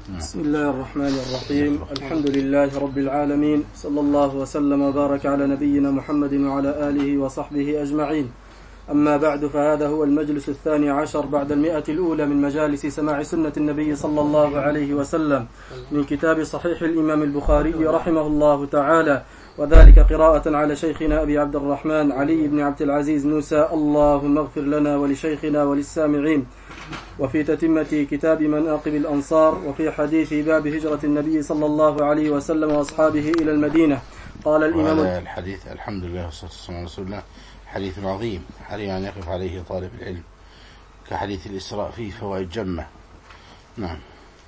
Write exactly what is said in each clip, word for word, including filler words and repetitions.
بسم الله الرحمن الرحيم. الحمد لله رب العالمين، صلى الله وسلم وبارك على نبينا محمد وعلى آله وصحبه أجمعين. أما بعد، فهذا هو المجلس الثاني عشر بعد المئة الأولى من مجالس سماع سنة النبي صلى الله عليه وسلم من كتاب صحيح الإمام البخاري رحمه الله تعالى، وذلك قراءة على شيخنا أبي عبد الرحمن علي بن عبد العزيز موسى، اللهم اغفر لنا ولشيخنا وللسامعين. وفي تتمة كتاب مناقب الأنصار، وفي حديث باب هجرة النبي صلى الله عليه وسلم وأصحابه إلى المدينة. قال الإمام الحديث الحمد لله والصلاة والسلام على رسول الله، حديث عظيم حري أن يقف عليه طالب العلم، كحديث الإسراء فيه فوائد جمة. نعم.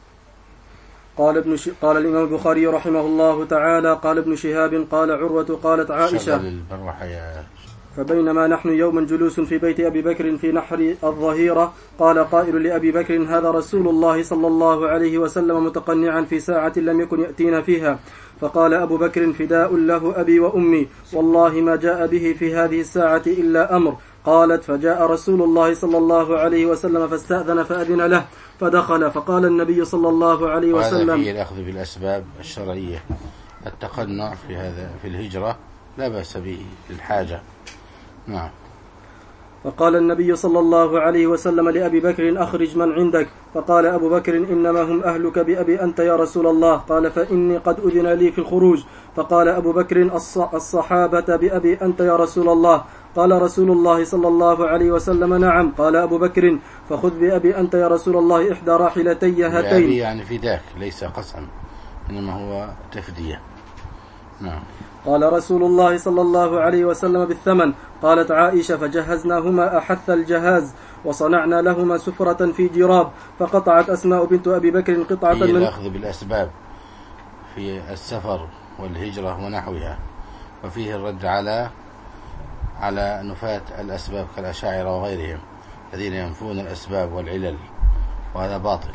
قال ابن ش... قال الإمام البخاري رحمه الله تعالى: قال ابن شهاب قال عروة قالت عائشة: فبينما نحن يوما جلوس في بيت أبي بكر في نحر الظهيرة، قال قائل لأبي بكر: هذا رسول الله صلى الله عليه وسلم متقنعا في ساعة لم يكن يأتينا فيها. فقال أبو بكر: فداء له أبي وأمي، والله ما جاء به في هذه الساعة إلا أمر. قالت: فجاء رسول الله صلى الله عليه وسلم فاستأذن فأذن له فدخل، فقال النبي صلى الله عليه وسلم: وهذا فيه الأخذ بالأسباب الشرعية. التقنع في هذا في الهجرة لا بأس به للحاجة. نعم. فقال النبي صلى الله عليه وسلم لأبي بكر: أخرج من عندك. فقال أبو بكر: إنما هم أهلك بأبي أنت يا رسول الله. قال: فإني قد أذن لي في الخروج. فقال أبو بكر: الصحابة بأبي أنت يا رسول الله. قال رسول الله صلى الله عليه وسلم: نعم. قال أبو بكر: فخذ بأبي أنت يا رسول الله إحدى راحلتي هاتين. بأبي يعني فداك، ليس قسم، إنما هو تفدية. نعم. قال رسول الله صلى الله عليه وسلم: بالثمن. قالت عائشة: فجهزناهما أحث الجهاز، وصنعنا لهما سفرة في جراب. فقطعت أسماء بنت أبي بكر قطعة من الأخذ بالأسباب في السفر والهجرة ونحوها، وفيه الرد على على نفاة الأسباب كالأشاعرة وغيرهم الذين ينفون الأسباب والعلل، وهذا باطل.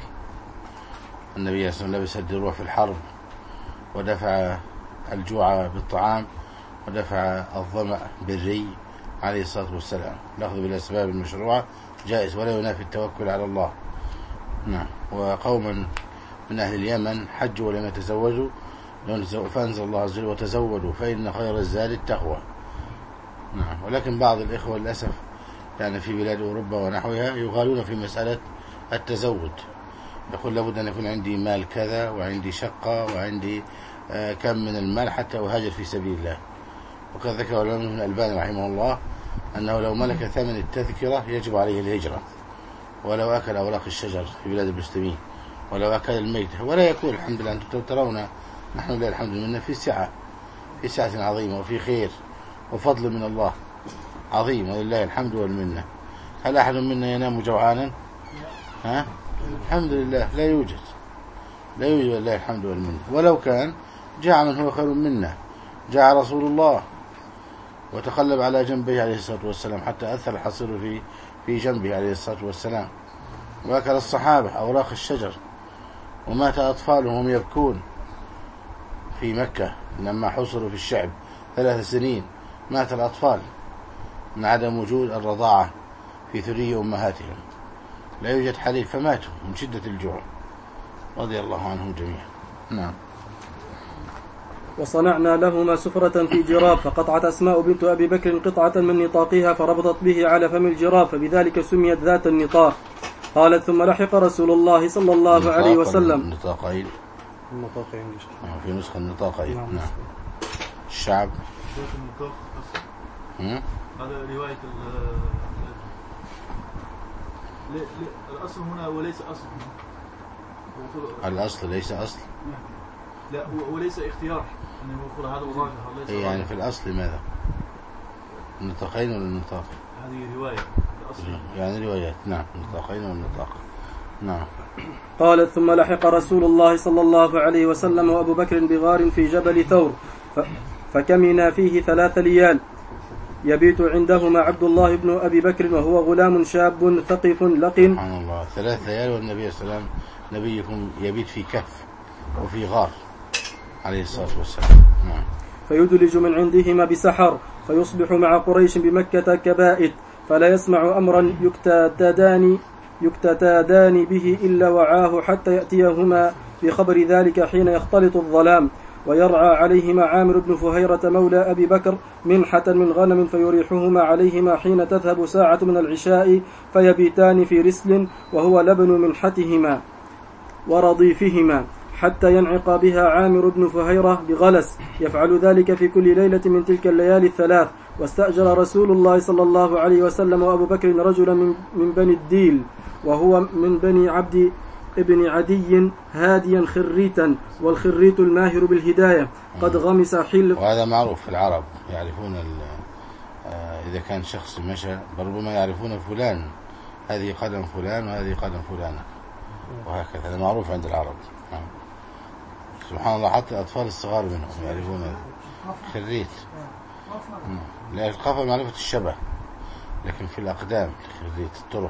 النبي صلى الله عليه وسلم لبس الدروع في الحرب، ودفع الجوع بالطعام، ودفع الظمأ بالري عليه الصلاة والسلام. الأخذ بالأسباب المشروعة جائز ولا ينافي التوكل على الله. نعم. وقوما من أهل اليمن حجوا ولم يتزوجوا، فأنزل الله عز وجل: وتزودوا فإن خير الزاد التقوى. نعم. ولكن بعض الإخوة للأسف يعني في بلاد أوروبا ونحوها يغالون في مسألة التزود، يقول لابد أن يكون عندي مال كذا، وعندي شقة، وعندي آه كم من المال حتى أهاجر في سبيل الله. وقد ذكر الإمام ابن الألباني رحمه الله أنه لو ملك ثمن التذكرة يجب عليه الهجرة، ولو أكل أوراق الشجر في بلاد المسلمين، ولو أكل الميت، ولا يكون. الحمد لله أنتم ترون نحن لله الحمد لله في سعة في سعة عظيمة، وفي خير وفضل من الله عظيم، ولله الحمد والمنة. هل أحد منا ينام جوعانا؟ ها؟ الحمد لله لا يوجد لا يوجد لله الحمد والمنة. ولو كان جاع من هو خير منا. جاء رسول الله وتقلب على جنبه عليه الصلاة والسلام حتى أثر الحصير في في جنبه عليه الصلاة والسلام. وأكل الصحابة أوراق الشجر، ومات أطفالهم يبكون في مكة لما حصروا في الشعب ثلاث سنين. مات الأطفال من عدم وجود الرضاعة في ثري أمهاتهم، لا يوجد حليب، فماتوا من شدة الجوع، رضي الله عنهم جميعا. نعم. وصنعنا لهما سفرة في جراب. فقطعت أسماء بنت أبي بكر قطعة من نطاقها فربطت به على فم الجراب، فبذلك سميت ذات النطاق. قالت: ثم لحق رسول الله صلى الله عليه وسلم. النطاقين النطاقين في نسخة النطاقين. نعم. نعم. الشعب النطاق هذا رواية الأصل هنا وليس أصل. الأصل ليس أصل. لا، هو وليس اختيار أن يقول هذا وراجع. يعني في الأصل ماذا؟ النطاقين ولا النطاق؟ هذه رواية الأصل يعني روايات. نعم. النطاقين والنطاق. نعم. قالت: ثم لحق رسول الله صلى الله عليه وسلم وأبو بكر بغار في جبل ثور، فكمنا فيه ثلاث ليال، يبيت عندهما عبد الله بن أبي بكر وهو غلام شاب ثقف لقن. سبحان الله. ثلاث ليال والنبي صلى الله عليه وسلم نبيكم يبيت في كهف وفي غار عليه الصلاة والسلام. نعم. فيدلج من عندهما بسحر، فيصبح مع قريش بمكة كبائت، فلا يسمع أمرا يكتتدان يكتتادان به إلا وعاه حتى يأتيهما في خبر ذلك حين يختلط الظلام. ويرعى عليهما عامر بن فهيرة مولى أبي بكر منحة من غنم فيريحهما عليهما حين تذهب ساعة من العشاء فيبيتان في رسل وهو لبن منحتهما ورضيفهما حتى ينعق بها عامر بن فهيرة بغلس، يفعل ذلك في كل ليلة من تلك الليالي الثلاث. واستأجر رسول الله صلى الله عليه وسلم وأبو بكر رجلا من بني الديل وهو من بني عبد ابن عدي هاديا خريتا، والخريت الماهر بالهداية قد غمس حلف. وهذا معروف في العرب، يعرفون إذا كان شخص مشى ربما يعرفون فلان، هذه قدم فلان وهذه قدم فلانة، وهكذا. هذا معروف عند العرب. سبحان الله، حتى الأطفال الصغار منهم يعرفون خريت. لا القفا معرفة الشبه، لكن في الأقدام خريت الطرق.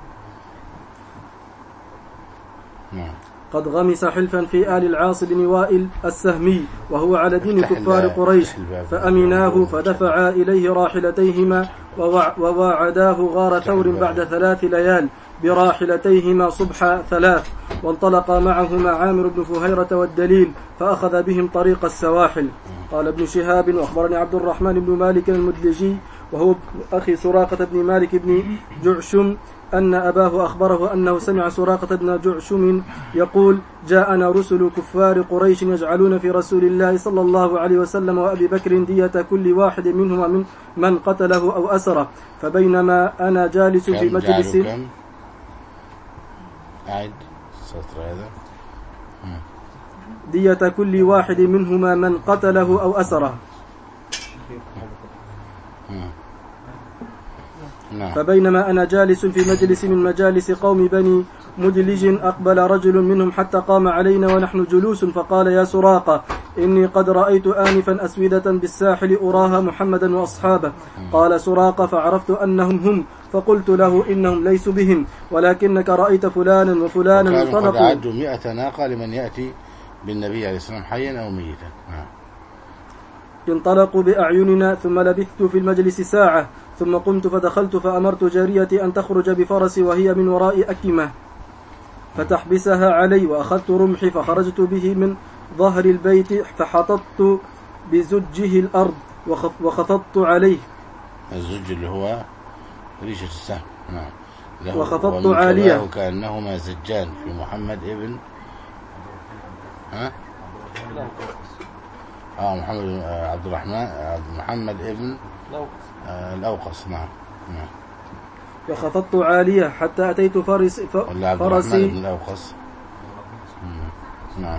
نعم. قد غمس حلفا في آل العاص بن وائل السهمي وهو على دين كفار قريش، فأمناه فدفعا إليه راحلتيهما وواعداه غار ثور بعد ثلاث ليال براحلتيهما صبح ثلاث، وانطلق معهما عامر بن فهيرة والدليل فأخذ بهم طريق السواحل. قال ابن شهاب وأخبرني عبد الرحمن بن مالك المدلجي وهو أخي سراقة بن مالك بن جعشم أن أباه أخبره أنه سمع سراقة بن جعشم يقول: جاءنا رسل كفار قريش يجعلون في رسول الله صلى الله عليه وسلم وأبي بكر دية كل واحد منهما من من قتله أو أسره، فبينما أنا جالس في مجلس أعد سطر هذا دية كل واحد منهما من قتله أو أسره. فبينما أنا جالس في مجلس من مجالس قوم بني مدلج أقبل رجل منهم حتى قام علينا ونحن جلوس فقال: يا سراقة، إني قد رأيت آنفا أسودة بالساحل أراها محمدا وأصحابه. قال سراقة: فعرفت أنهم هم، فقلت له: إنهم ليسوا بهم، ولكنك رأيت فلانا وفلانا انطلقوا. وقد عدوا مئة ناقة لمن يأتي بالنبي عليه السلام حيا أو ميتا. انطلقوا بأعيننا، ثم لبثت في المجلس ساعة، ثم قمت فدخلت فأمرت جاريتي أن تخرج بفرسي وهي من وراء أكمة فتحبسها علي، وأخذت رمحي فخرجت به من ظهر البيت فحططت بزجه الأرض وخفضت عليه. الزج اللي هو ريشة السهم. نعم. وخفضت عالية وكأنهما زجان في محمد ابن ها آه محمد آه عبد الرحمن آه محمد ابن آه الأوقص. نعم. نعم. وخفضت عالية حتى أتيت فرس ف... فرسي ابن الأوقص. نعم.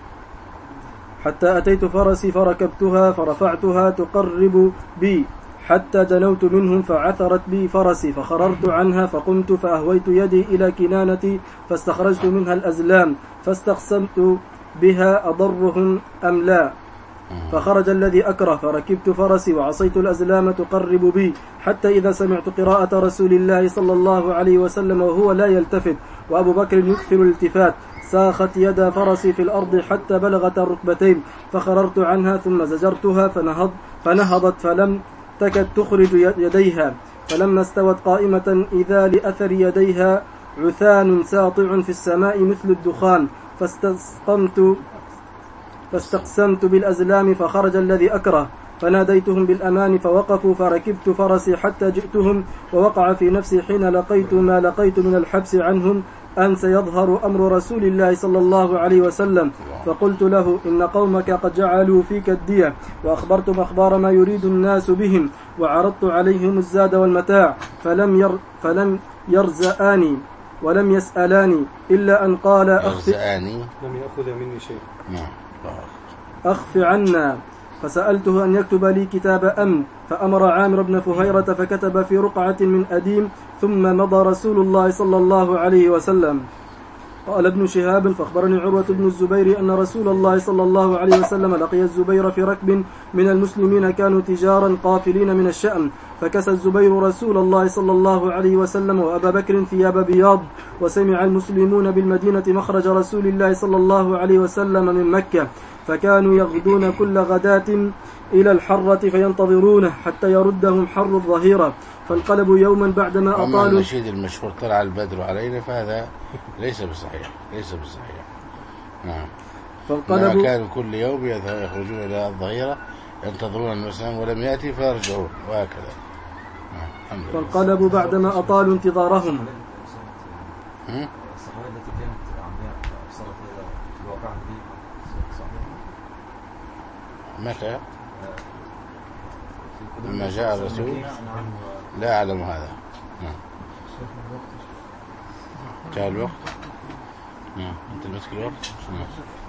حتى أتيت فرسي فركبتها فرفعتها تقرب بي حتى دنوت منهم فعثرت بي فرسي فخررت عنها، فقمت فأهويت يدي إلى كنانتي فاستخرجت منها الأزلام فاستقسمت بها أضرهم أم لا، فخرج الذي أكره فركبت فرسي وعصيت الأزلام تقرب بي، حتى إذا سمعت قراءة رسول الله صلى الله عليه وسلم وهو لا يلتفت وأبو بكر يكثر الالتفات ساخت يد فرسي في الأرض حتى بلغت الركبتين، فخررت عنها ثم زجرتها فنهض فنهضت فلم تكد تخرج يديها، فلما استوت قائمة إذا لأثر يديها عثان ساطع في السماء مثل الدخان، فاستقمت فاستقسمت بالأزلام فخرج الذي أكره فناديتهم بالأمان فوقفوا، فركبت فرسي حتى جئتهم، ووقع في نفسي حين لقيت ما لقيت من الحبس عنهم أن سيظهر أمر رسول الله صلى الله عليه وسلم، فقلت له: إن قومك قد جعلوا فيك الدية، وأخبرتم أخبار ما يريد الناس بهم، وعرضت عليهم الزاد والمتاع، فلم ير فلم يرزآني ولم يسألاني إلا أن قال: أخف لم يأخذ مني شيء. أخف عنا. فسألته أن يكتب لي كتاب أمن، فأمر عامر بن فهيرة فكتب في رقعة من أديم، ثم مضى رسول الله صلى الله عليه وسلم. قال ابن شهاب: فأخبرني عروة بن الزبير أن رسول الله صلى الله عليه وسلم لقي الزبير في ركب من المسلمين كانوا تجارا قافلين من الشأم، فكسى الزبير رسول الله صلى الله عليه وسلم وأبا بكر ثياب بياض، وسمع المسلمون بالمدينة مخرج رسول الله صلى الله عليه وسلم من مكة، فكانوا يغدون كل غداة إلى الحرة فينتظرونه حتى يردهم حر الظهيرة، فانقلبوا يوما بعدما أطالوا. النشيد المشهور طلع البدر علينا، فهذا ليس بصحيح، ليس بصحيح. نعم. فانقلبوا كانوا كل يوم يخرجون إلى الظهيرة ينتظرون المسلم ولم يأتي فيرجعون وهكذا. نعم. فانقلبوا بعدما أطالوا انتظارهم. الصحابة التي كانت عمياء صارت الواقع دي صحيح؟ متى؟ لما جاء الرسول؟ لا أعلم هذا. نعم. جاء الوقت؟ نعم. أنت مسك الوقت؟ نعم.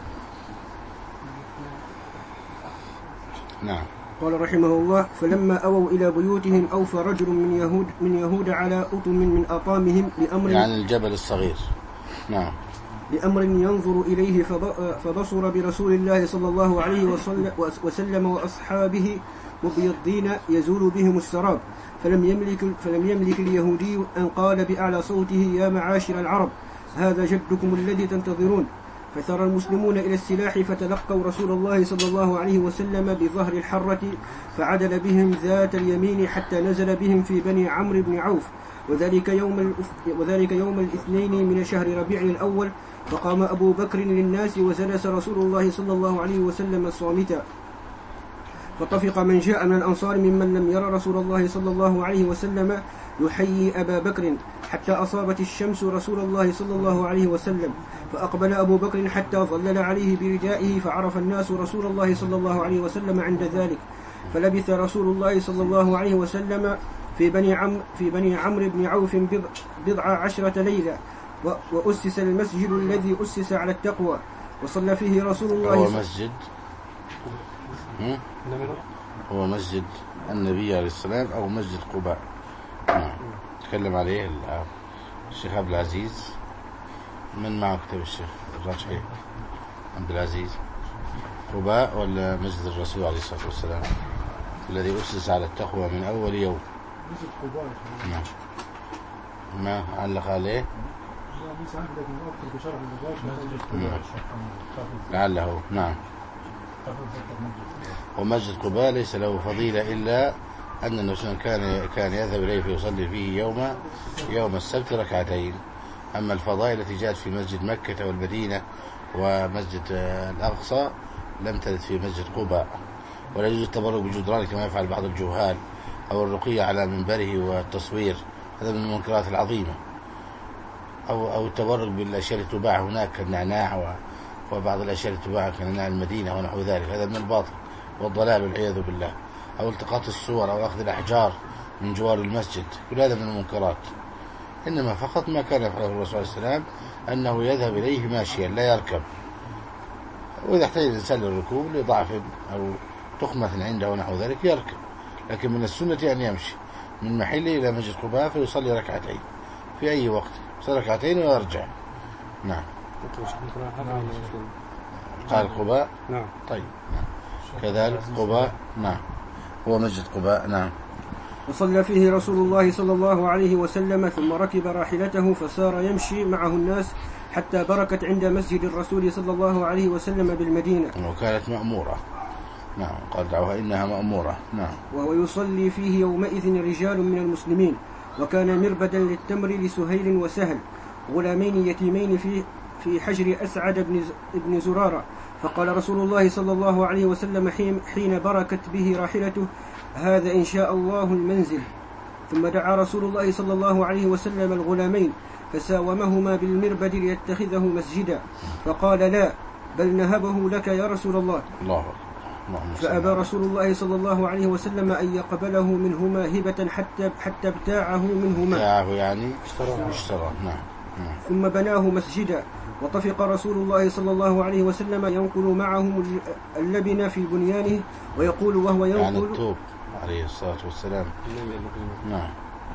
نعم. قال رحمه الله: فلما أووا إلى بيوتهم أوفى رجل من يهود من يهود على أطم من أطامهم لأمر يعني الجبل الصغير. نعم. لأمر ينظر إليه فبصر برسول الله صلى الله عليه وسلم وأصحابه مبيضين يزول بهم السراب، فلم يملك فلم يملك اليهودي أن قال بأعلى صوته: يا معاشر العرب، هذا جدكم الذي تنتظرون. فثار المسلمون إلى السلاح فتلقوا رسول الله صلى الله عليه وسلم بظهر الحرة، فعدل بهم ذات اليمين حتى نزل بهم في بني عمرو بن عوف، وذلك يوم وذلك يوم الاثنين من شهر ربيع الأول. فقام أبو بكر للناس وجلس رسول الله صلى الله عليه وسلم صامتا، فطفق من جاء من الأنصار ممن لم يرى رسول الله صلى الله عليه وسلم يحيي أبا بكر، حتى أصابت الشمس رسول الله صلى الله عليه وسلم، فأقبل أبو بكر حتى ظلل عليه بردائه، فعرف الناس رسول الله صلى الله عليه وسلم عند ذلك. فلبث رسول الله صلى الله عليه وسلم في بني عمرو في بني عمرو بن عوف بضع عشرة ليلة، وأسس المسجد الذي أسس على التقوى، وصلى فيه رسول الله. هو مسجد هو مسجد النبي عليه السلام أو مسجد قباء. نعم. تكلم عليه الشيخ عبد العزيز. من معه كتاب الشيخ الراجحي؟ عبد العزيز. قباء ولا مسجد الرسول عليه الصلاة والسلام الذي أسس على التقوى من أول يوم؟ مسجد قباء. نعم. ما علق عليه؟ لعله. نعم. ومسجد قباء ليس له فضيلة إلا أن النبي كان كان يذهب إليه فيصلي فيه يوم يوم السبت ركعتين. أما الفضائل التي جاءت في مسجد مكة والمدينة ومسجد الأقصى لم ترد في مسجد قباء. ولا يجوز التبرك بجدران كما يفعل بعض الجهال، أو الرقية على منبره والتصوير، هذا من المنكرات العظيمة. أو أو التبرك بالأشياء التي تباع هناك كالنعناع وبعض الأشياء التي تباع كنعناع المدينة ونحو ذلك، هذا من الباطل والضلال والعياذ بالله. أو التقاط الصور أو أخذ الأحجار من جوار المسجد، كل هذا من المنكرات. إنما فقط ما كان يفعله الرسول عليه السلام أنه يذهب إليه ماشيا لا يركب، وإذا احتاج الإنسان للركوب لضعف أو تخمة عنده ونحو ذلك يركب، لكن من السنة أن يمشي من محله إلى مسجد قباء فيصلي ركعتين في أي وقت، يصلي ركعتين ويرجع. نعم. قال قباء. نعم. طيب. نعم. كذلك قباء. نعم. هو مسجد قباء. نعم. وصلى فيه رسول الله صلى الله عليه وسلم، ثم ركب راحلته فسار يمشي معه الناس حتى بركت عند مسجد الرسول صلى الله عليه وسلم بالمدينة، وكانت مأمورة. نعم. قال دعوها إنها مأمورة. نعم. وهو يصلي فيه يومئذ رجال من المسلمين، وكان مربدا للتمر لسهيل وسهل، غلامين يتيمين في في حجر أسعد بن زرارة. فقال رسول الله صلى الله عليه وسلم حين بركت به راحلته: هذا إن شاء الله المنزل. ثم دعا رسول الله صلى الله عليه وسلم الغلامين فساومهما بالمربد ليتخذه مسجدا، فقال: لا، بل نهبه لك يا رسول الله. الله. فأبى رسول الله صلى الله عليه وسلم أن يقبله منهما هبة حتى حتى ابتاعه منهما. ابتاعه يعني اشترى. نعم. ثم بناه مسجدا، وطفق رسول الله صلى الله عليه وسلم ينقل معهم اللبن في بنيانه، ويقول وهو ينقل يعني الطوب عليه الصلاة والسلام. نعم.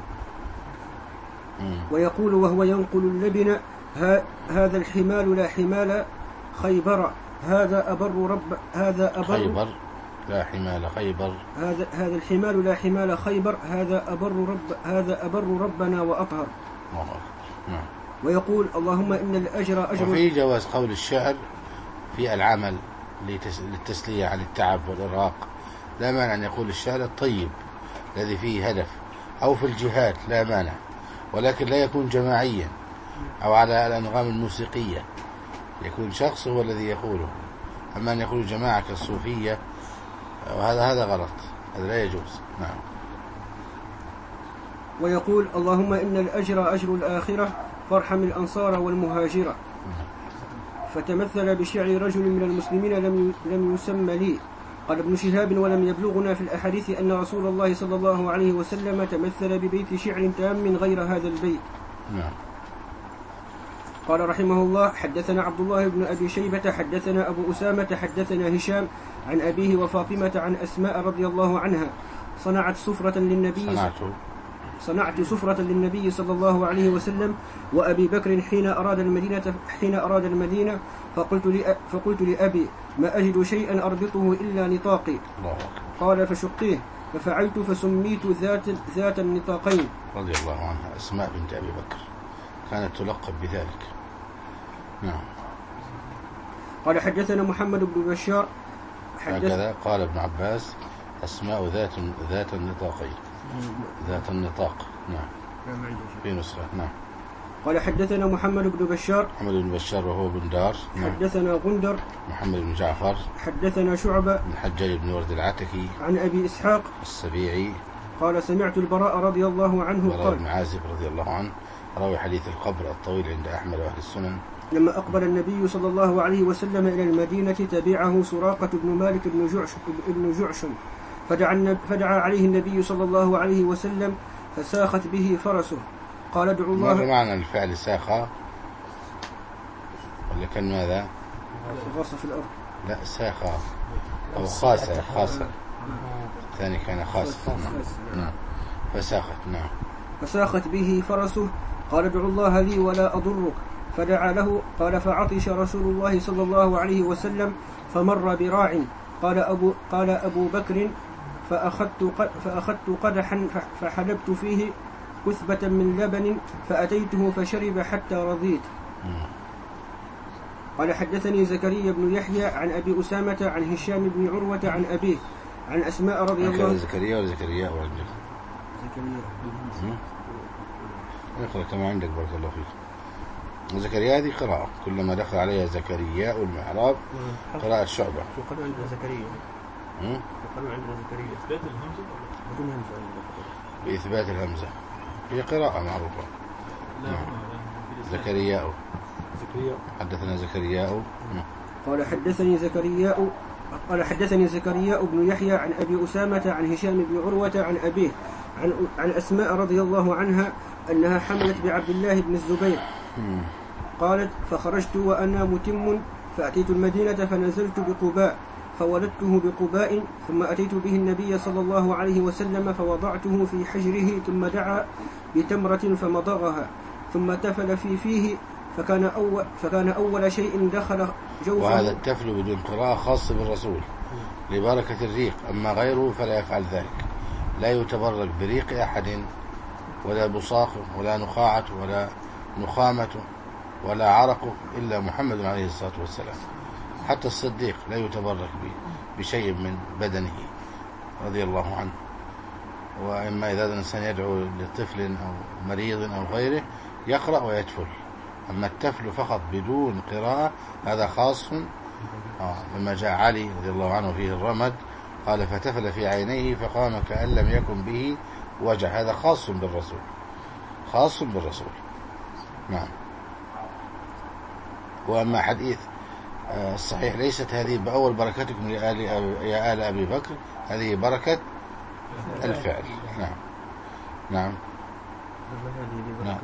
ويقول وهو ينقل اللبن: هذا الحمال لا حمال خيبر، هذا أبر رب هذا أبر خيبر لا حمال خيبر، هذا هذا الحمال لا حمال خيبر، هذا أبر رب هذا أبر ربنا وأطهر. نعم. ويقول: اللهم إن الأجر أجر. وفي جواز قول الشاعر في العمل للتسلية عن التعب والإرهاق، لا مانع أن يقول الشاعر الطيب الذي فيه هدف، أو في الجهاد لا مانع، ولكن لا يكون جماعيا أو على الأنغام الموسيقية يكون شخص هو الذي يقوله. أما أن يقول جماعة كالصوفية وهذا هذا غلط، هذا لا يجوز. نعم. ويقول اللهم إن الأجر أجر الآخرة فارحم الأنصار والمهاجرة. فتمثل بشعر رجل من المسلمين لم لم يسمى لي. قال ابن شهاب ولم يبلغنا في الأحاديث أن رسول الله صلى الله عليه وسلم تمثل ببيت شعر تام غير هذا البيت. نعم. قال رحمه الله حدثنا عبد الله بن أبي شيبة حدثنا أبو أسامة حدثنا هشام عن أبيه وفاطمة عن أسماء رضي الله عنها صنعت سفرة للنبي صنعت صنعت سفرة للنبي صلى الله عليه وسلم وأبي بكر حين أراد المدينة حين أراد المدينة فقلت لأ فقلت لأبي ما أجد شيئا أربطه إلا نطاقي. قال فشقيه ففعلت فسميت ذات ذات النطاقين. رضي الله عنها أسماء بنت أبي بكر كانت تلقب بذلك. نعم. قال حدثنا محمد بن بشار هكذا قال ابن عباس أسماء ذات ذات النطاقين ذات النطاق. نعم. في نسخة. نعم. قال حدثنا محمد بن بشار محمد بن بشار وهو بن دار. نعم. حدثنا غندر محمد بن جعفر حدثنا شعبة بن الحجاج بن ورد العتكي عن أبي إسحاق السبيعي قال سمعت البراء رضي الله عنه براء قال بن عازب رضي الله عنه راوي حديث القبر الطويل عند أحمد وأهل السنن لما أقبل النبي صلى الله عليه وسلم إلى المدينة تبعه سراقة بن مالك بن جعشم, بن جعشم فدعا, فدعا عليه النبي صلى الله عليه وسلم فساخت به فرسه. قال ادعوا الله. ما معنى الفعل ساخة ولا كان ماذا؟ غص في الأرض. لا ساخة أو خاصة خاصة الثاني كان خاصة. نعم. فساخت. نعم. فساخت به فرسه. قال ادعوا الله لي ولا أضرك. فدعا له. قال فعطش رسول الله صلى الله عليه وسلم فمر براع. قال أبو, قال أبو بكر فأخذت, فأخذت قدحا فحلبت فيه كثبة من لبن فأتيته فشرب حتى رضيت. قال حدثني زكريا بن يحيى عن أبي أسامة عن هشام بن عروة عن أبيه عن أسماء رضي الله عنها. زكريا ولا زكريا ولا زكريا اقرأ كما عندك بارك الله فيك. زكريا هذه قراءة كلما دخل عليها زكريا والمعراب قراءة شعبة. يقال عندنا زكريا. يقال عندنا زكريا. إثبات الهمزة بدون همزة. بإثبات الهمزة هي قراءة معروفة. نعم. زكريا زكريا حدثنا زكريا. قال حدثني زكريا قال حدثني زكريا بن يحيى عن أبي أسامة عن هشام بن عروة عن أبيه عن عن أسماء رضي الله عنها أنها حملت بعبد الله بن الزبير. قالت فخرجت وأنا متم فأتيت المدينة فنزلت بقباء فولدته بقباء ثم أتيت به النبي صلى الله عليه وسلم فوضعته في حجره ثم دعا بتمرة فمضغها ثم تفل في فيه فكان أول, فكان أول شيء دخل جوفه. وهذا التفل بدون قراءة خاص بالرسول لبركة الريق، أما غيره فلا يفعل ذلك. لا يتبرك بريق أحد ولا بصاقه ولا نخاعته ولا نخامته ولا عرقه إلا محمد عليه الصلاة والسلام. حتى الصديق لا يتبرك بشيء من بدنه رضي الله عنه. وإما إذا الإنسان يدعو لطفل أو مريض أو غيره يقرأ ويتفل. أما التفل فقط بدون قراءة هذا خاص. آه لما جاء علي رضي الله عنه فيه الرمد قال فتفل في عينيه فقام كأن لم يكن به وجع. هذا خاص بالرسول خاص بالرسول. نعم. وأما حديث الصحيح ليست هذه بأول بركتكم يا آل أبي بكر، هذه بركة الفعل. نعم. نعم. نعم.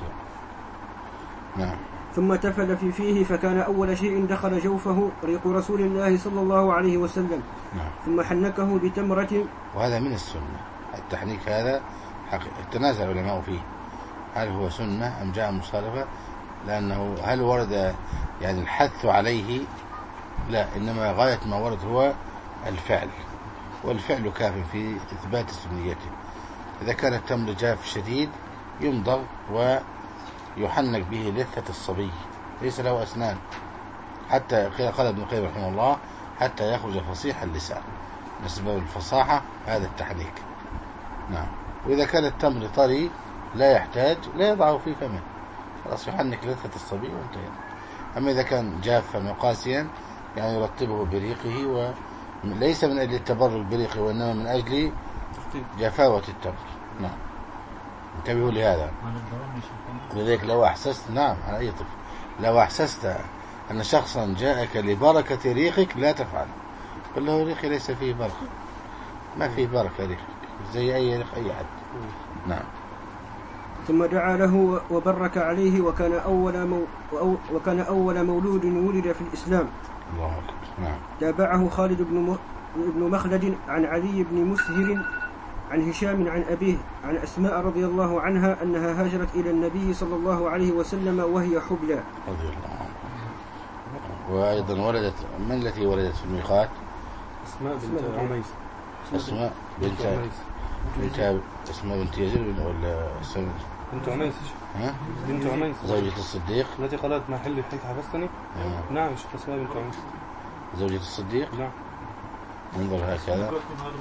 نعم. ثم تفل في فيه فكان أول شيء دخل جوفه ريق رسول الله صلى الله عليه وسلم. نعم. ثم حنكه بتمرة. وهذا من السنة التحنيك هذا حقيقة. تنازع العلماء فيه هل هو سنة أم جاء مصالفة، لأنه هل ورد يعني الحث عليه؟ لا، إنما غاية ما ورد هو الفعل، والفعل كاف في إثبات سنيته. إذا كان التمر جاف شديد يمضغ ويحنك به لثة الصبي ليس له أسنان، حتى قال ابن القيم رحمه الله حتى يخرج فصيح اللسان، نسبة الفصاحة هذا التحنيك. نعم. وإذا كان التمر طري لا يحتاج لا يضعه في فمه، خلاص يحنك لثة الصبي وانتهى. أما إذا كان جافا وقاسيا يعني يرطبه بريقه، وليس من أجل التبرك بريقه وإنما من أجل جفاوة التمر. نعم، انتبهوا لهذا. لذلك لو أحسست، نعم على أي طفل، لو أحسست أن شخصا جاءك لبركة ريقك لا تفعل، قل له ريقي ليس فيه بركة، ما فيه بركة ريقك زي أي ريق أي حد. نعم. ثم دعا له وبرك عليه، وكان أول مو وكان أول مولود ولد في الإسلام. الله أكبر. نعم. تابعه خالد بن بن مخلد عن علي بن مسهر عن هشام عن أبيه عن أسماء رضي الله عنها أنها هاجرت إلى النبي صلى الله عليه وسلم وهي حبلى رضي الله عنها. وأيضا ولدت، من التي ولدت في الميقات؟ أسماء بنت عميس. أسماء بنت بنت أسماء بنت يزيد ولا بنت عميس؟ ها؟ بنت عميس زوجة الصديق التي قالت ما حل حيث حبستني. آه. نعم أسماء بنت عميس زوجة الصديق. نعم. انظر هكذا.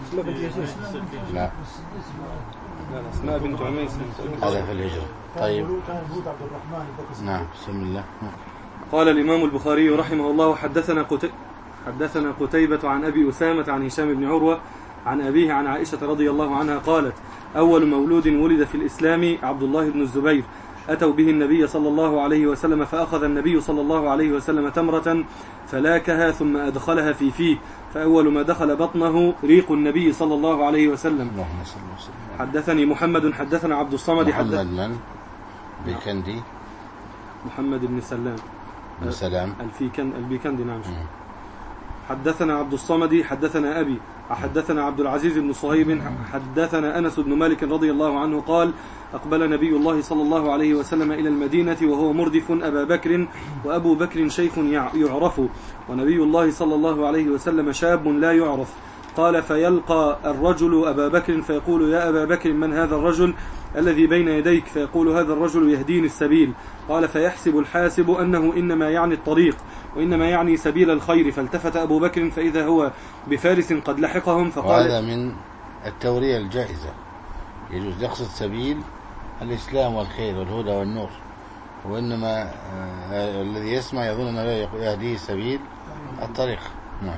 لا لا أسماء بنت عميس هذا في الهجرة. طيب نعم بسم الله. قال الإمام البخاري رحمه الله حدثنا قتي... حدثنا قتيبة عن أبي أسامة عن هشام بن عروة عن أبيه عن عائشة رضي الله عنها قالت: أول مولود ولد في الإسلام عبد الله بن الزبير، أتوا به النبي صلى الله عليه وسلم فأخذ النبي صلى الله عليه وسلم تمرة فلاكها ثم أدخلها في فيه، فأول ما دخل بطنه ريق النبي صلى الله عليه وسلم. حدثني محمد حدثنا عبد الصمد. محمد من؟ بيكندي. محمد بن سلام بن سلام الفيكن البيكندي. نعم. حدثنا عبد الصمد حدثنا أبي حدثنا عبد العزيز بن صهيب حدثنا أنس بن مالك رضي الله عنه قال: أقبل نبي الله صلى الله عليه وسلم إلى المدينة وهو مردف أبا بكر، وأبو بكر شيخ يعرف، ونبي الله صلى الله عليه وسلم شاب لا يعرف. قال: فيلقى الرجل أبا بكر فيقول: يا أبا بكر من هذا الرجل الذي بين يديك؟ فيقول: هذا الرجل يهديني السبيل. قال: فيحسب الحاسب أنه إنما يعني الطريق وإنما يعني سبيل الخير، فالتفت أبو بكر فإذا هو بفارس قد لحقهم فقال. وهذا من التورية الجائزة، يجوز يقصد سبيل الإسلام والخير والهدى والنور، وإنما آه الذي يسمع يظن أنه يهديه سبيل الطريق. نعم.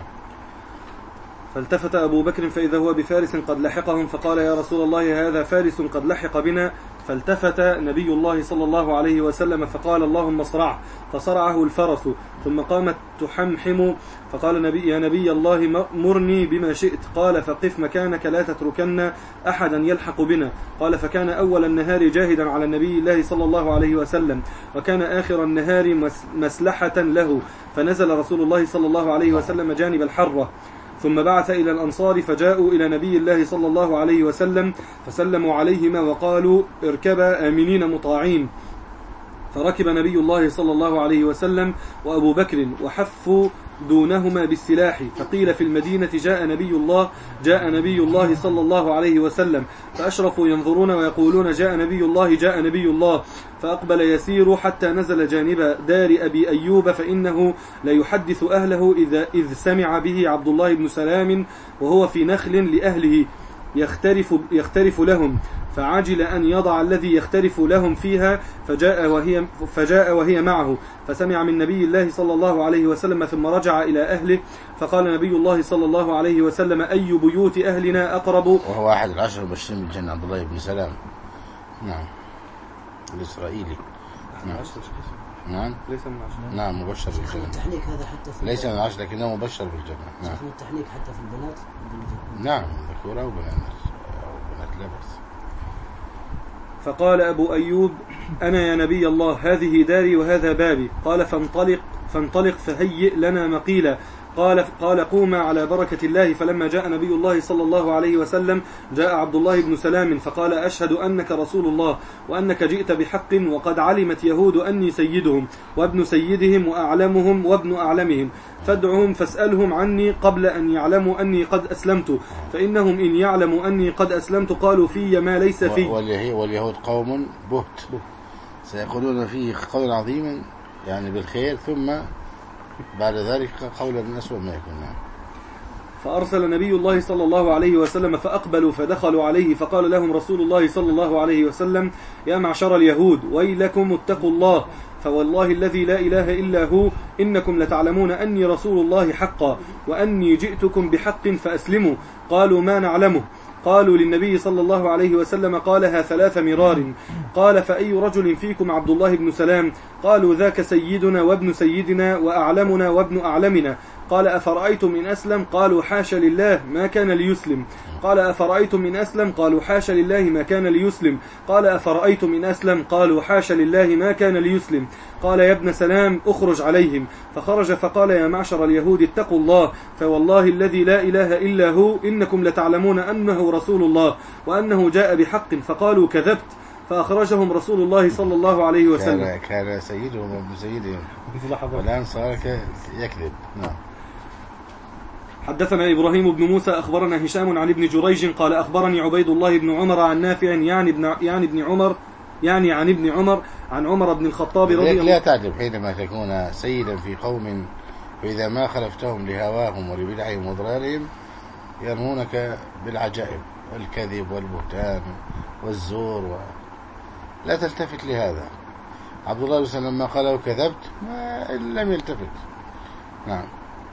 فالتفت أبو بكر فإذا هو بفارس قد لحقهم فقال: يا رسول الله هذا فارس قد لحق بنا. فالتفت نبي الله صلى الله عليه وسلم فقال: اللهم اصرعه. فصرعه الفرس ثم قامت تحمحم فقال: نبي يا نبي الله مرني بما شئت. قال: فقف مكانك لا تتركن أحدا يلحق بنا. قال: فكان أول النهار جاهدا على النبي الله صلى الله عليه وسلم، وكان آخر النهار مسلحة له، فنزل رسول الله صلى الله عليه وسلم جانب الحرة، ثم بعث إلى الأنصار فجاءوا إلى نبي الله صلى الله عليه وسلم فسلموا عليهما وقالوا: اركبا آمنين مطاعين. فركب نبي الله صلى الله عليه وسلم وأبو بكر وحفوا دونهما بالسلاح. فقيل في المدينة: جاء نبي الله جاء نبي الله صلى الله عليه وسلم. فأشرفوا ينظرون ويقولون: جاء نبي الله جاء نبي الله. فأقبل يسير حتى نزل جانب دار أبي أيوب، فإنه ليحدث أهله إذا إذ سمع به عبد الله بن سلام وهو في نخل لأهله يخترف, يخترف لهم، فعجل أن يضع الذي يخترف لهم فيها، فجاء وهي, فجاء وهي معه، فسمع من نبي الله صلى الله عليه وسلم ثم رجع إلى أهله. فقال نبي الله صلى الله عليه وسلم: أي بيوت أهلنا أقرب؟ وهو أحد العشر المبشرين بالجنة عبد الله بن سلام. نعم الإسرائيلي. نعم. نعم ليس من العشر. نعم مبشر بالجنة. التحنيك هذا حتى في ليس من العشر لكنه مبشر بالجنة. نعم. التحنيك حتى في البنات. نعم ذكورة وبنات وبنات لبس. فقال أبو أيوب: أنا يا نبي الله هذه داري وهذا بابي. قال: فانطلق فانطلق فهيئ لنا مقيلا. قال قال قوما على بركة الله. فلما جاء نبي الله صلى الله عليه وسلم جاء عبد الله بن سلام فقال: أشهد أنك رسول الله وأنك جئت بحق، وقد علمت يهود أني سيدهم وابن سيدهم وأعلمهم وابن أعلمهم، فادعهم فاسألهم عني قبل أن يعلموا أني قد أسلمت، فإنهم إن يعلموا أني قد أسلمت قالوا في ما ليس في. واليهود قوم بهت سيقولون فيه قولا عظيما يعني بالخير، ثم بعد ذلك قولا من أسوأ ما يكون. نعم. فأرسل نبي الله صلى الله عليه وسلم فأقبلوا فدخلوا عليه، فقال لهم رسول الله صلى الله عليه وسلم: يا معشر اليهود ويلكم اتقوا الله، فوالله الذي لا إله إلا هو إنكم لتعلمون أني رسول الله حقا وأني جئتكم بحق فأسلموا. قالوا ما نعلمه. قالوا للنبي صلى الله عليه وسلم قالها ثلاث مرار. قال فأي رجل فيكم عبد الله بن سلام؟ قالوا ذاك سيدنا وابن سيدنا وأعلمنا وابن أعلمنا. قال أفرأيتم إن أسلم؟ قالوا حاشا لله ما كان ليسلم. قال أفرأيتم إن أسلم؟ قالوا حاشا لله ما كان ليسلم. قال أفرأيتم إن أسلم؟ قالوا حاشا لله ما كان ليسلم. قال يا ابن سلام اخرج عليهم. فخرج فقال يا معشر اليهود اتقوا الله فوالله الذي لا إله إلا هو إنكم لتعلمون أنه رسول الله وأنه جاء بحق. فقالوا كذبت. فأخرجهم رسول الله صلى الله عليه وسلم. كان, كان سيدهم وابن سيدهم والآن صار يكذب. نعم. حدثنا إبراهيم بن موسى أخبرنا هشام عن ابن جريج قال أخبرني عبيد الله بن عمر عن نافع يعني ابن يعني ابن عمر يعني عن ابن عمر عن عمر بن الخطاب رضي الله عنه. لا تعجب حينما تكون سيدا في قوم فإذا ما خلفتهم لهواهم ولبدعهم وضلالهم يرمونك بالعجائب والكذب والبهتان والزور و... لا تلتفت لهذا. عبد الله بن سلام لما قال كذبت ما لم يلتفت. نعم.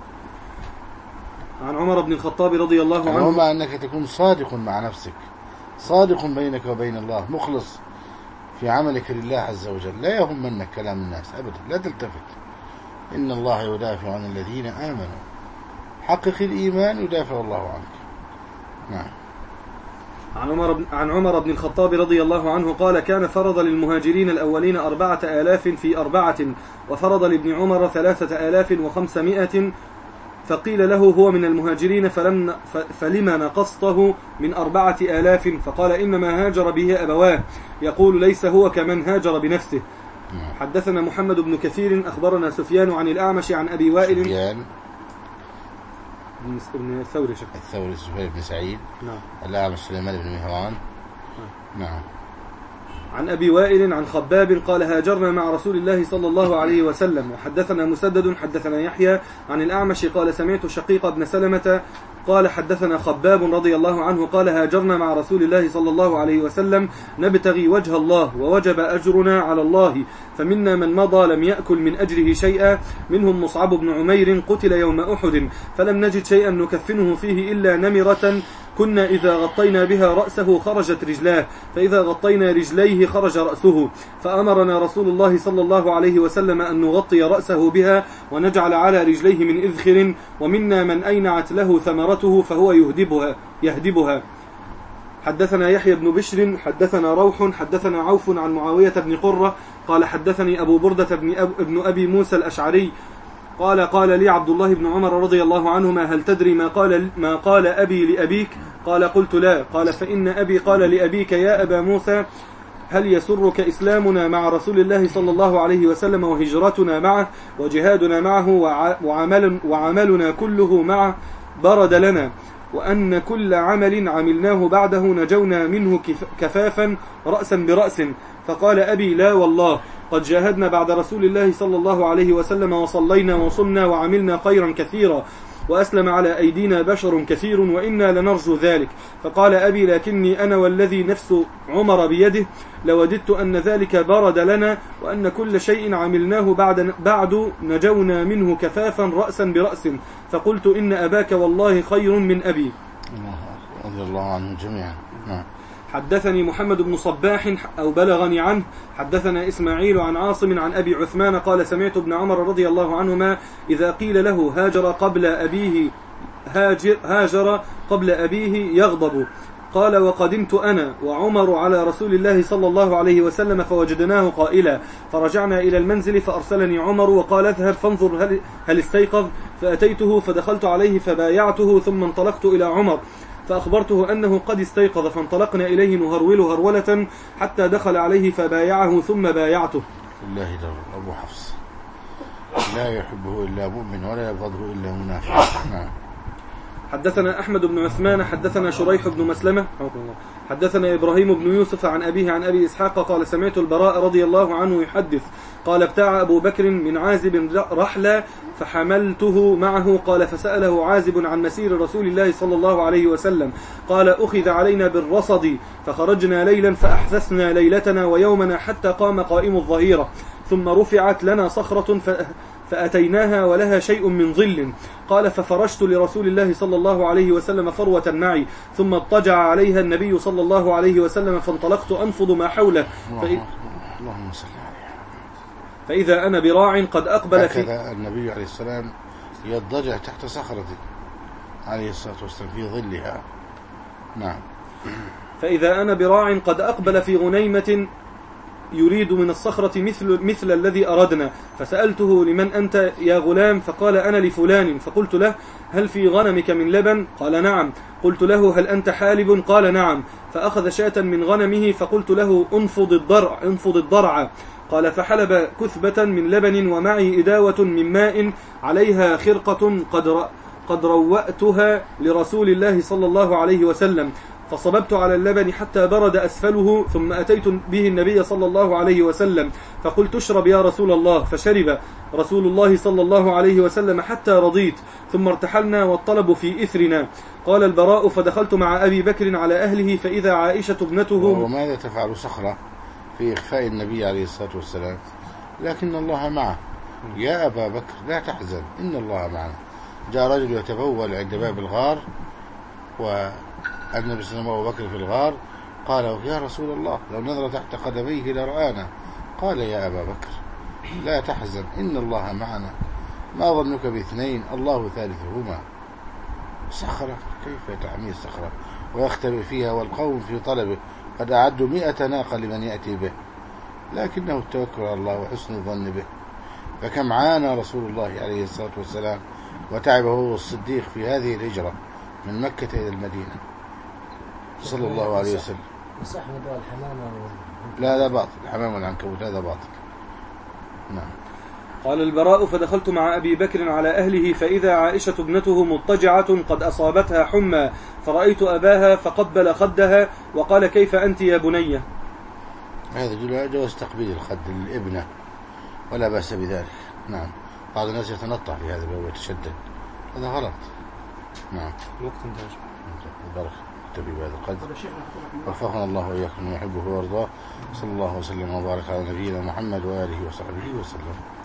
عن عمر بن الخطاب رضي الله عنه وما أنك تكون صادق مع نفسك صادق بينك وبين الله مخلص في عملك لله عز وجل لا يهمنك كلام الناس أبدا لا تلتفت. إن الله يدافع عن الذين آمنوا حقق الإيمان يدافع الله عنك. نعم. عن عمر, عن عمر بن الخطاب رضي الله عنه قال كان فرض للمهاجرين الأولين أربعة آلاف في أربعة وفرض لابن عمر ثلاثة آلاف وخمسمائة. فقيل له هو من المهاجرين فلم فلما نقصته من أربعة آلاف؟ فقال إنما هاجر به أبواه يقول ليس هو كمن هاجر بنفسه. حدثنا محمد بن كثير أخبرنا سفيان عن الأعمش عن أبي وائل سفيان بن الثوري شكرا الثوري سفيان بن سعيد. نعم. الأعمش سليمان بن مهران. نعم. عن أبي وائل عن خباب قال هاجرنا مع رسول الله صلى الله عليه وسلم. وحدثنا مسدد حدثنا يحيى عن الأعمش قال سمعت شقيق بن سلمة قال حدثنا خباب رضي الله عنه قال هاجرنا مع رسول الله صلى الله عليه وسلم نبتغي وجه الله ووجب أجرنا على الله فمنا من مضى لم يأكل من أجره شيئا منهم مصعب بن عمير قتل يوم أحد فلم نجد شيئا نكفنه فيه إلا نمرة كنا إذا غطينا بها رأسه خرجت رجلاه فإذا غطينا رجليه خرج رأسه فأمرنا رسول الله صلى الله عليه وسلم أن نغطي رأسه بها ونجعل على رجليه من إذخر ومنا من أينعت له ثمرته فهو يهدبها, يهدبها. حدثنا يحيى بن بشر حدثنا روح حدثنا عوف عن معاوية بن قرة قال حدثني أبو بردة بن, أب ابن أبي موسى الأشعري قال قال لي عبد الله بن عمر رضي الله عنهما هل تدري ما قال, ما قال أبي لأبيك؟ قال قلت لا. قال فإن أبي قال لأبيك يا أبا موسى هل يسرك إسلامنا مع رسول الله صلى الله عليه وسلم وهجرتنا معه وجهادنا معه وعمل وعملنا كله معه برد لنا وأن كل عمل عملناه بعده نجونا منه كفافا رأسا برأس. فقال أبي لا والله قد جاهدنا بعد رسول الله صلى الله عليه وسلم وصلينا وصمنا وعملنا خيرا كثيرا وأسلم على أيدينا بشر كثير وإنا لنرجو ذلك. فقال أبي لكني أنا والذي نفس عمر بيده لوددت أن ذلك برد لنا وأن كل شيء عملناه بعد, بعد نجونا منه كفافا رأسا برأس. فقلت إن أباك والله خير من أبي رضي الله عنهم جميعا. حدثني محمد بن صباح أو بلغني عنه حدثنا إسماعيل عن عاصم عن أبي عثمان قال سمعت ابن عمر رضي الله عنهما إذا قيل له هاجر قبل أبيه هاجر, هاجر قبل أبيه يغضب. قال وقدمت أنا وعمر على رسول الله صلى الله عليه وسلم فوجدناه قائلا فرجعنا إلى المنزل فأرسلني عمر وقال اذهب فانظر هل, هل استيقظ. فأتيته فدخلت عليه فبايعته ثم انطلقت إلى عمر فأخبرته أنه قد استيقظ فانطلقنا إليه نهرول هرولة حتى دخل عليه فبايعه ثم بايعته. الله در أبو حفص لا يحبه إلا مؤمن ولا يبغضه إلا منافق. نعم. حدثنا أحمد بن عثمان حدثنا شريح بن مسلمة حدثنا إبراهيم بن يوسف عن أبيه عن أبي إسحاق قال سمعت البراء رضي الله عنه يحدث قال ابتاع أبو بكر من عازب رحلة فحملته معه قال فسأله عازب عن مسير رسول الله صلى الله عليه وسلم قال أخذ علينا بالرصد فخرجنا ليلا فأحدثنا ليلتنا ويومنا حتى قام قائم الظهيرة ثم رفعت لنا صخرة فأتيناها ولها شيء من ظل. قال ففرشت لرسول الله صلى الله عليه وسلم فروة معي، ثم اضطجع عليها النبي صلى الله عليه وسلم، فانطلقت أنفض ما حوله اللهم صل عليه. فإذا أنا براع قد أقبل في هكذا النبي عليه السلام يضطجع تحت صخرة عليه الصلاة والسلام في ظلها. نعم. فإذا أنا براع قد أقبل في غنيمة يريد من الصخرة مثل, مثل الذي أردنا، فسألته لمن أنت يا غلام؟ فقال أنا لفلان. فقلت له هل في غنمك من لبن؟ قال نعم. قلت له هل أنت حالب؟ قال نعم. فأخذ شاة من غنمه، فقلت له انفض الضرع, انفض الضرع. قال فحلب كثبة من لبن ومعي إداوة من ماء عليها خرقة قد, قد روأتها لرسول الله صلى الله عليه وسلم، فصببت على اللبن حتى برد أسفله، ثم أتيت به النبي صلى الله عليه وسلم فقلت اشرب يا رسول الله، فشرب رسول الله صلى الله عليه وسلم حتى رضيت، ثم ارتحلنا والطلب في إثرنا. قال البراء فدخلت مع أبي بكر على أهله فإذا عائشة ابنته. وماذا تفعل صخرة في إخفاء النبي عليه الصلاة والسلام؟ لكن الله معه. يا أبا بكر لا تحزن إن الله معنا. جاء رجل يتبول عند باب الغار والنبي صلى الله عليه وسلم بكر في الغار، قال يا رسول الله لو نظر تحت قدميه لرآنا. قال يا أبا بكر لا تحزن إن الله معنا، ما ظنك باثنين الله ثالثهما. صخرة كيف تعمي الصخرة ويختبئ فيها والقوم في طلبه، قد أعدوا مئة ناقة لمن يأتي به، لكنه التوكل على الله وحسن الظن به. فكم عانى رسول الله عليه الصلاة والسلام وتعبه هو الصديق في هذه الهجرة من مكة إلى المدينة صلى الله عليه وسلم. صح موضوع الحمامة لا لا باطل، الحمام والعنكبوت هذا باطل. نعم. قال البراء فدخلت مع أبي بكر على أهله فإذا عائشة ابنته مضطجعة قد أصابتها حمى، فرأيت أباها فقبل خدها وقال كيف أنت يا بنية؟ هذا جواز تقبيل الخد للابنة ولا بأس بذلك. نعم. بعض الناس يتنطع في هذا الباب ويتشدد، هذا غلط. نعم. الوقت انتهى. بارك تبي بهذا القدر. وفقنا الله وإياكم ويحبه ويرضاه. صلى الله وسلم وبارك على نبينا محمد وآله وصحبه وسلم.